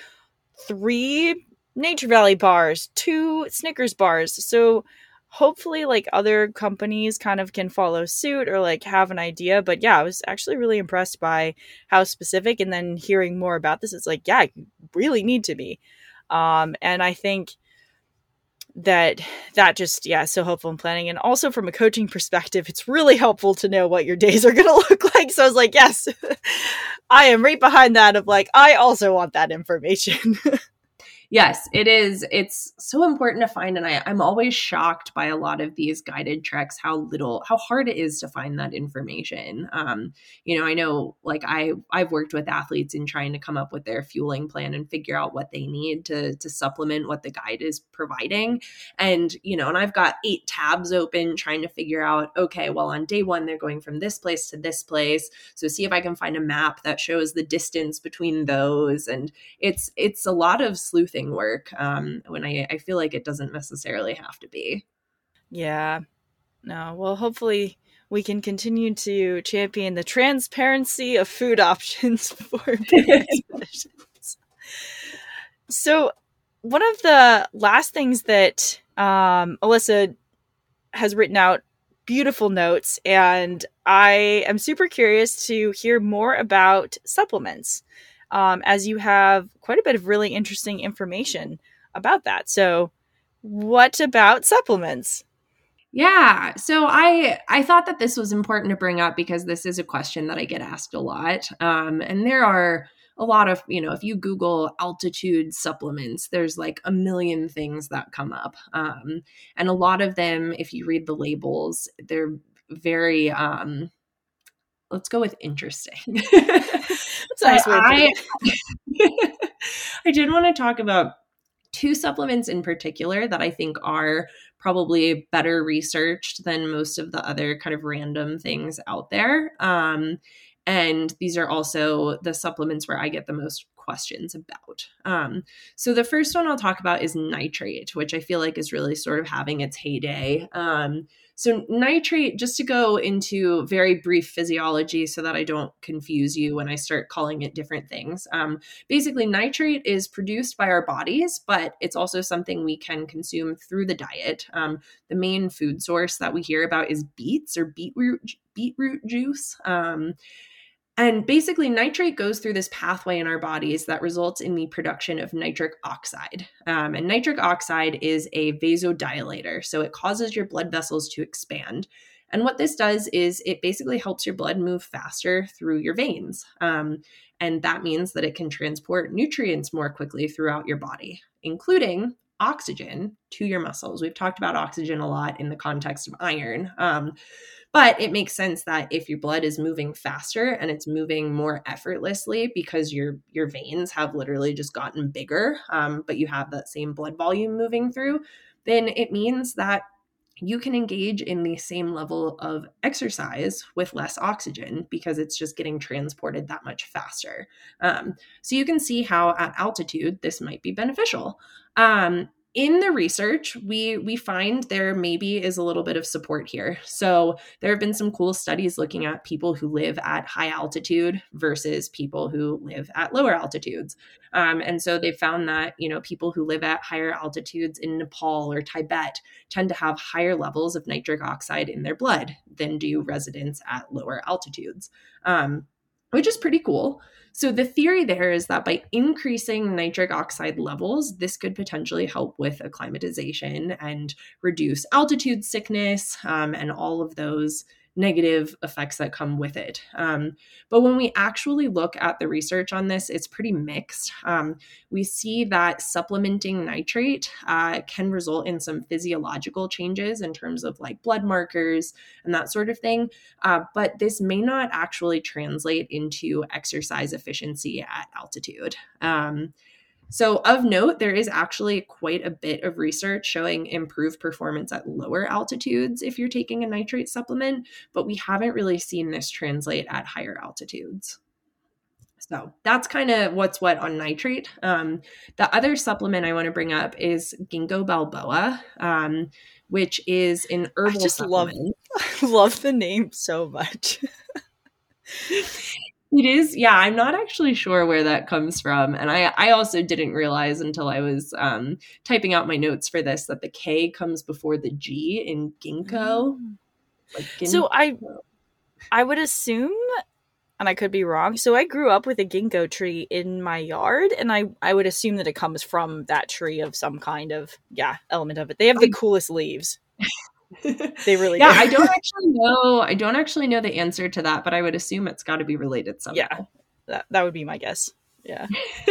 three Nature Valley bars, two Snickers bars. So hopefully, like other companies kind of can follow suit or like have an idea. But yeah, I was actually really impressed by how specific. And then hearing more about this, it's like, yeah, you really need to be. Um, and I think that that just, yeah, so helpful in planning. And also from a coaching perspective, it's really helpful to know what your days are going to look like. So I was like, yes, I am right behind that of like, I also want that information. Yes, it is. It's so important to find. And I, I'm always shocked by a lot of these guided treks, how little, how hard it is to find that information. Um, you know, I know like I, I've worked with athletes in trying to come up with their fueling plan and figure out what they need to, to supplement what the guide is providing. And, you know, and I've got eight tabs open trying to figure out, okay, well, on day one, they're going from this place to this place. So see if I can find a map that shows the distance between those. And it's, it's a lot of sleuthing work um, when I, I feel like it doesn't necessarily have to be. Yeah. No. Well, hopefully we can continue to champion the transparency of food options for expeditions. So one of the last things that um, Alyssa has written out beautiful notes, and I am super curious to hear more about supplements. Um, as you have quite a bit of really interesting information about that. So what about supplements? Yeah. So I I thought that this was important to bring up because this is a question that I get asked a lot. Um, and there are a lot of, you know, if you Google altitude supplements, there's like a million things that come up. Um, and a lot of them, if you read the labels, they're very, um, let's go with interesting. That's a nice way I, I, I did want to talk about two supplements in particular that I think are probably better researched than most of the other kind of random things out there. Um, and these are also the supplements where I get the most questions about. Um, so the first one I'll talk about is nitrate, which I feel like is really sort of having its heyday. Um, So nitrate, just to go into very brief physiology so that I don't confuse you when I start calling it different things. Um, basically, nitrate is produced by our bodies, but it's also something we can consume through the diet. Um, the main food source that we hear about is beets or beetroot, beetroot juice. Um, And basically, nitrate goes through this pathway in our bodies that results in the production of nitric oxide. Um, and nitric oxide is a vasodilator, so it causes your blood vessels to expand. And what this does is it basically helps your blood move faster through your veins. Um, and that means that it can transport nutrients more quickly throughout your body, including oxygen to your muscles. We've talked about oxygen a lot in the context of iron. Um, But it makes sense that if your blood is moving faster and it's moving more effortlessly because your your veins have literally just gotten bigger, um, but you have that same blood volume moving through, then it means that you can engage in the same level of exercise with less oxygen because it's just getting transported that much faster. Um, so you can see how at altitude this might be beneficial. Um, In the research, we we find there maybe is a little bit of support here. So there have been some cool studies looking at people who live at high altitude versus people who live at lower altitudes. Um, and so they found that, you know, people who live at higher altitudes in Nepal or Tibet tend to have higher levels of nitric oxide in their blood than do residents at lower altitudes, um, which is pretty cool. So the theory there is that by increasing nitric oxide levels, this could potentially help with acclimatization and reduce altitude sickness um, and all of those negative effects that come with it. Um, but when we actually look at the research on this, it's pretty mixed. Um, we see that supplementing nitrate uh, can result in some physiological changes in terms of like blood markers and that sort of thing. Uh, but this may not actually translate into exercise efficiency at altitude. Um, So of note, there is actually quite a bit of research showing improved performance at lower altitudes if you're taking a nitrate supplement, but we haven't really seen this translate at higher altitudes. So that's kind of what's what on nitrate. Um, the other supplement I want to bring up is Ginkgo biloba, um, which is an herbal I just supplement. love, love the name so much. It is. Yeah, I'm not actually sure where that comes from. And I, I also didn't realize until I was um, typing out my notes for this that the K comes before the G in ginkgo. Mm. Like So I I would assume and I could be wrong. So I grew up with a ginkgo tree in my yard, and I, I would assume that it comes from that tree of some kind of, yeah, element of it. They have the coolest leaves. They really yeah, do. I don't actually know. I don't actually know the answer to that, but I would assume it's got to be related somehow. Yeah, that, that would be my guess. Yeah.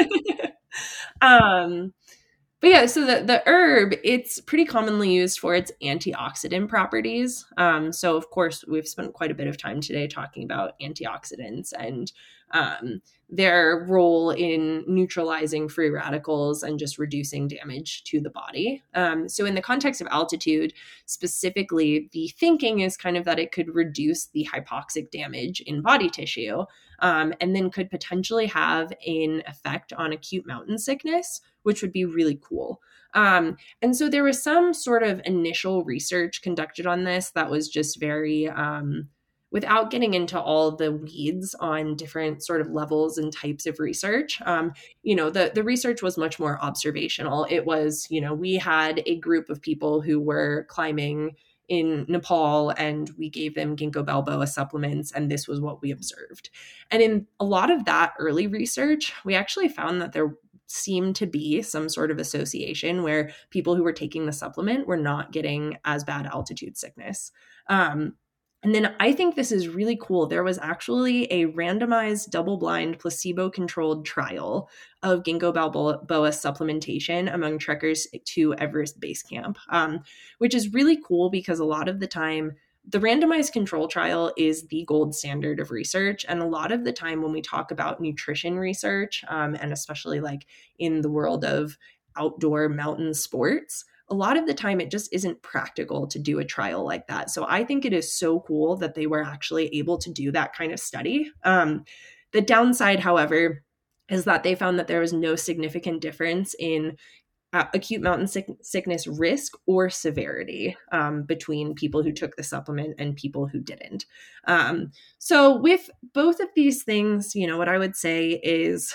um, But yeah, so the, the herb, it's pretty commonly used for its antioxidant properties. Um, so, of course, we've spent quite a bit of time today talking about antioxidants and um, their role in neutralizing free radicals and just reducing damage to the body. Um, so, in the context of altitude, specifically, the thinking is kind of that it could reduce the hypoxic damage in body tissue um, and then could potentially have an effect on acute mountain sickness, which would be really cool. Um, and so there was some sort of initial research conducted on this that was just very, um, without getting into all the weeds on different sort of levels and types of research. Um, you know, the, the research was much more observational. It was, you know, we had a group of people who were climbing in Nepal and we gave them ginkgo biloba supplements, and this was what we observed. And in a lot of that early research, we actually found that there seemed to be some sort of association where people who were taking the supplement were not getting as bad altitude sickness. Um, and then I think this is really cool. There was actually a randomized, double-blind, placebo-controlled trial of ginkgo biloba supplementation among trekkers to Everest Base Camp, um, which is really cool because a lot of the time, the randomized control trial is the gold standard of research. And a lot of the time when we talk about nutrition research, um, and especially like in the world of outdoor mountain sports, a lot of the time it just isn't practical to do a trial like that. So I think it is so cool that they were actually able to do that kind of study. Um, the downside, however, is that they found that there was no significant difference in Uh, acute mountain sick- sickness risk or severity um, between people who took the supplement and people who didn't. Um, so with both of these things, you know, what I would say is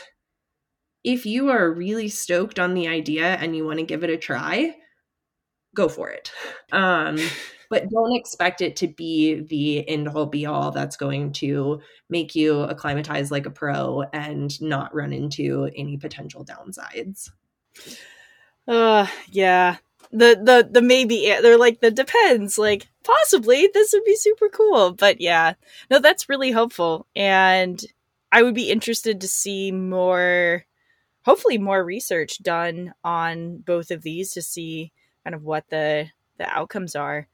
if you are really stoked on the idea and you want to give it a try, go for it. Um, but don't expect it to be the end all be all that's going to make you acclimatize like a pro and not run into any potential downsides. Uh, yeah. The, the, the maybe, they're like, the depends, like, possibly this would be super cool. But yeah, no, that's really helpful. And I would be interested to see more, hopefully more research done on both of these to see kind of what the, the outcomes are.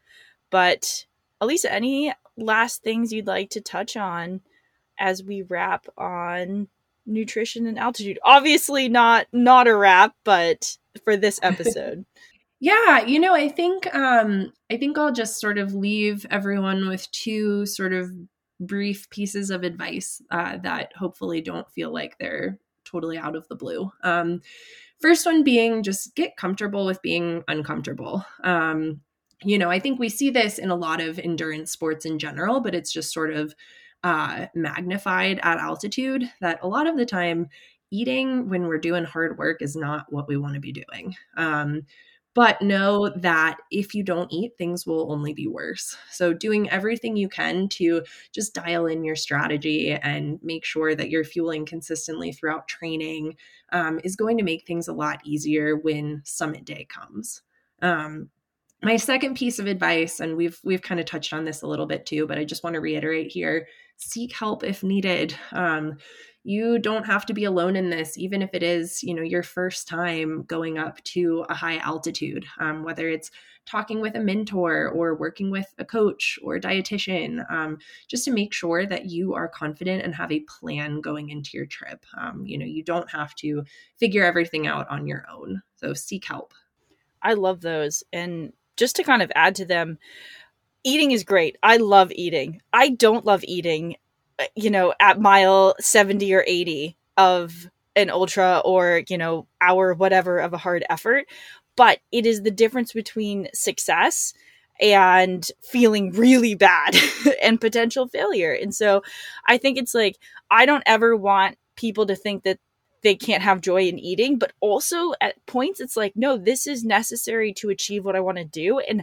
But Elisa, any last things you'd like to touch on as we wrap on nutrition and altitude? Obviously not, not a wrap, but for this episode. Yeah, you know, I think um I think I'll just sort of leave everyone with two sort of brief pieces of advice uh, that hopefully don't feel like they're totally out of the blue. Um, first one being just get comfortable with being uncomfortable. Um, you know, I think we see this in a lot of endurance sports in general, but it's just sort of uh, magnified at altitude that a lot of the time eating when we're doing hard work is not what we want to be doing. Um, But know that if you don't eat, things will only be worse. So doing everything you can to just dial in your strategy and make sure that you're fueling consistently throughout training um, is going to make things a lot easier when summit day comes. Um, my second piece of advice, and we've we've kind of touched on this a little bit too, but I just want to reiterate here, seek help if needed. Um, you don't have to be alone in this, even if it is, you know, your first time going up to a high altitude, um, whether it's talking with a mentor or working with a coach or a dietitian, um, just to make sure that you are confident and have a plan going into your trip. Um, you know, you don't have to figure everything out on your own. So seek help. I love those. And just to kind of add to them, eating is great. I love eating. I don't love eating, you know, at mile seventy or eighty of an ultra or, you know, hour, whatever of a hard effort. But it is the difference between success and feeling really bad and potential failure. And so I think it's like, I don't ever want people to think that they can't have joy in eating, but also at points it's like, no, this is necessary to achieve what I want to do. And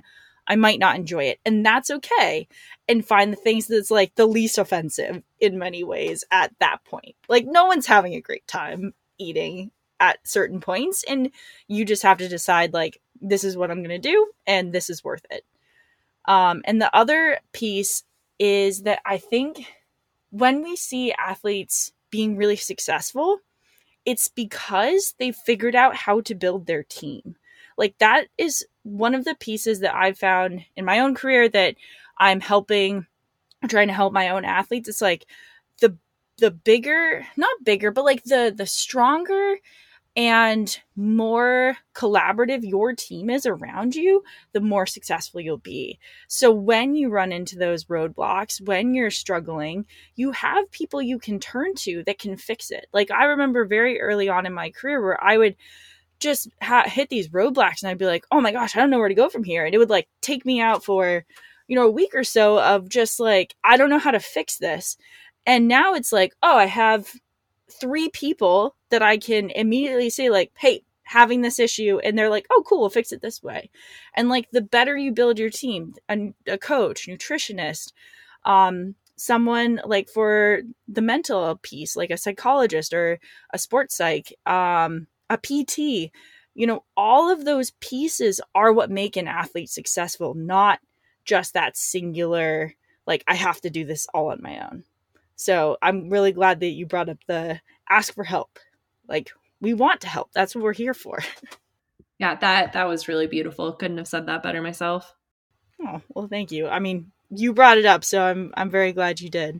I might not enjoy it. And that's okay. And find the things that's like the least offensive in many ways at that point. Like no one's having a great time eating at certain points. And you just have to decide like, this is what I'm going to do. And this is worth it. Um, and the other piece is that I think when we see athletes being really successful, it's because they figured out how to build their team. Like that is one of the pieces that I've found in my own career that I'm helping, trying to help my own athletes. It's like the, the bigger, not bigger, but like the, the stronger and more collaborative your team is around you, the more successful you'll be. So when you run into those roadblocks, when you're struggling, you have people you can turn to that can fix it. Like I remember very early on in my career where I would just ha- hit these roadblocks and I'd be like, oh my gosh, I don't know where to go from here. And it would like take me out for, you know, a week or so of just like, I don't know how to fix this. And now it's like, oh, I have three people that I can immediately say like, hey, having this issue. And they're like, oh, cool, we'll fix it this way. And like the better you build your team, a, a coach, nutritionist, um, someone like for the mental piece, like a psychologist or a sports psych, um, a P T, you know, all of those pieces are what make an athlete successful, not just that singular, like I have to do this all on my own. So I'm really glad that you brought up the ask for help. Like we want to help. That's what we're here for. Yeah, that that was really beautiful. Couldn't have said that better myself. Oh, well, thank you. I mean, you brought it up, so I'm I'm very glad you did.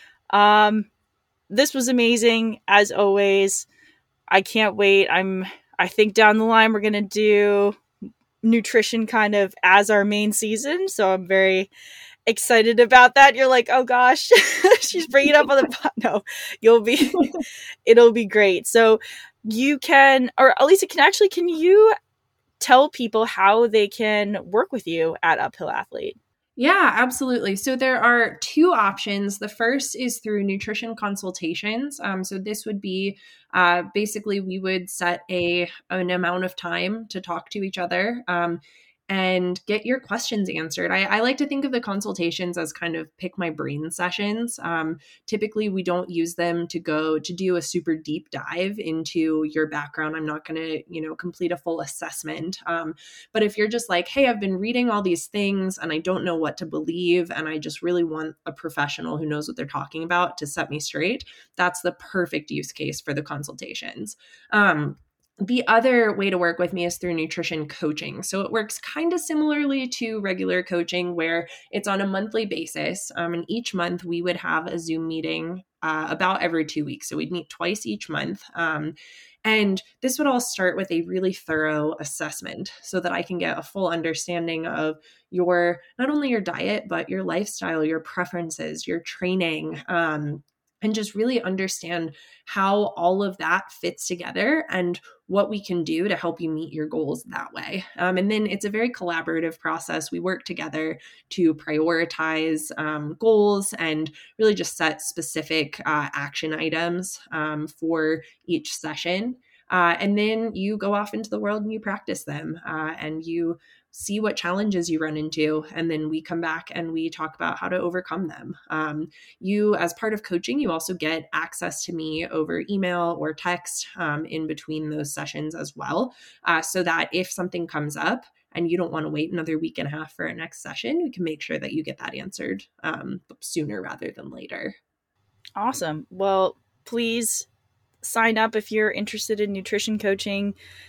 Um, this was amazing as always. I can't wait. I'm I think down the line we're gonna do nutrition kind of as our main season, so I'm very excited about that. You're like, oh gosh, she's bringing it up on the pod. No, you'll be, it'll be great. So you can, or Elisa, can actually, can you tell people how they can work with you at Uphill Athlete? Yeah, absolutely. So there are two options. The first is through nutrition consultations. Um, so this would be uh, basically we would set a an amount of time to talk to each other. Um, and get your questions answered. I, I like to think of the consultations as kind of pick my brain sessions. Um, typically, we don't use them to go to do a super deep dive into your background. I'm not going to, you know, complete a full assessment. Um, but if you're just like, hey, I've been reading all these things and I don't know what to believe, and I just really want a professional who knows what they're talking about to set me straight, that's the perfect use case for the consultations. Um, The other way to work with me is through nutrition coaching. So it works kind of similarly to regular coaching where it's on a monthly basis. Um, and each month we would have a Zoom meeting uh, about every two weeks. So we'd meet twice each month. Um, and this would all start with a really thorough assessment so that I can get a full understanding of your, not only your diet, but your lifestyle, your preferences, your training, um, and just really understand how all of that fits together and what we can do to help you meet your goals that way. Um, and then it's a very collaborative process. We work together to prioritize um, goals and really just set specific uh, action items um, for each session. Uh, and then you go off into the world and you practice them uh, and you see what challenges you run into. And then we come back and we talk about how to overcome them. Um, you, as part of coaching, you also get access to me over email or text um, in between those sessions as well. Uh, so that if something comes up and you don't want to wait another week and a half for a next session, we can make sure that you get that answered um, sooner rather than later. Awesome. Well, please sign up if you're interested in nutrition coaching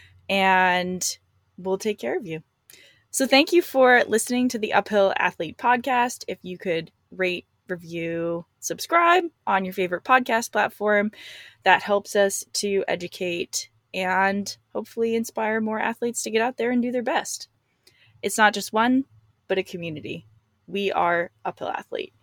and we'll take care of you. So thank you for listening to the Uphill Athlete podcast. If you could rate, review, subscribe on your favorite podcast platform, that helps us to educate and hopefully inspire more athletes to get out there and do their best. It's not just one, but a community. We are Uphill Athlete.